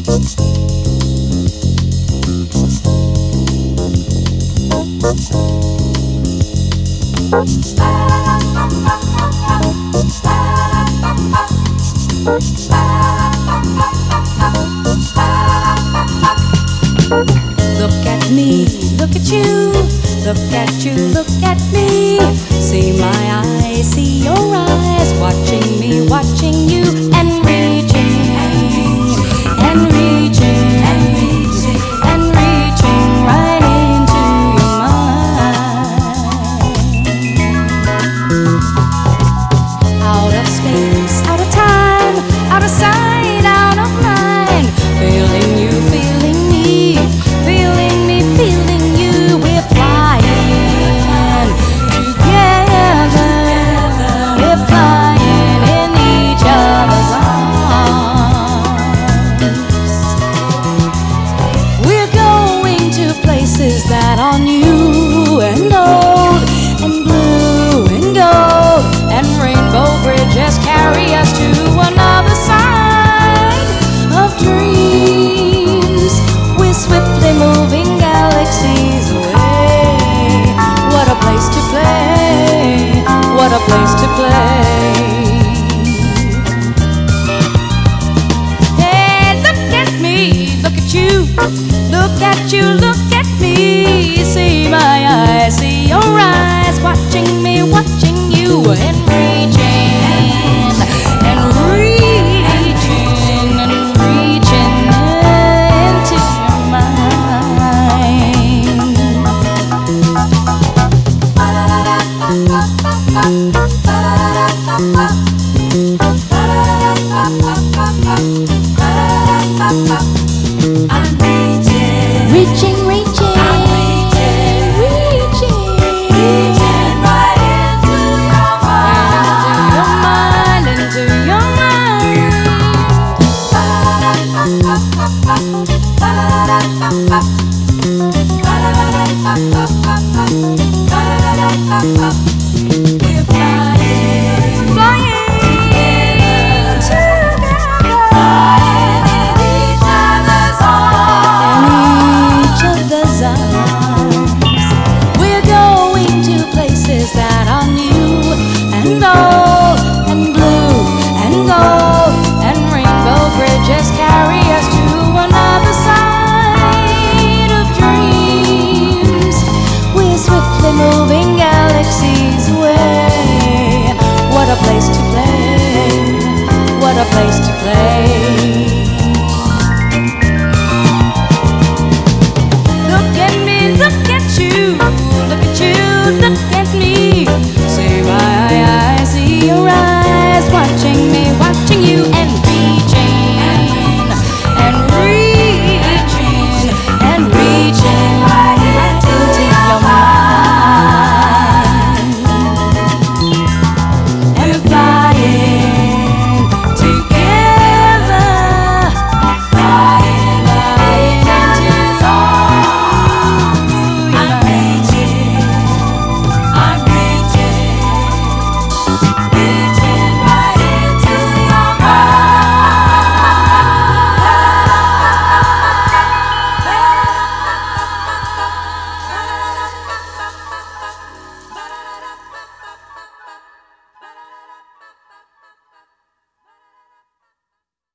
Look at me, look at you, look at you, look at me. See my eyes, see your eyes, watching me, watching you, and reaching, and reaching, and reaching, and reaching right into your mind. Out of space, out of time, out of sight, out of mind. Feeling you, feeling me, feeling me, feeling you. We're flying together. We're flying in each other's arms. We're going to places that are new and old and blue and gold, and rainbow bridges carry us to another side of dreams. We're swiftly moving galaxies away. What a place to play, what a place to play. Hey, look at me, look at you, look at you, look at me. See my eyes, see your eyes, watching me, watching you, and reaching, and reaching, and reaching into your mind. I'm reaching, reaching, reaching, reaching right into your mind, into your mind. We're flying, flying together, flying in each other's arms, in each other's arms. We're going to places that are new and old and blue and gold, and rainbow bridges carry us to another side of dreams. We're swiftly moving galaxies away. What a place to play, what a place to play. Look at me, look at you, look at you, look at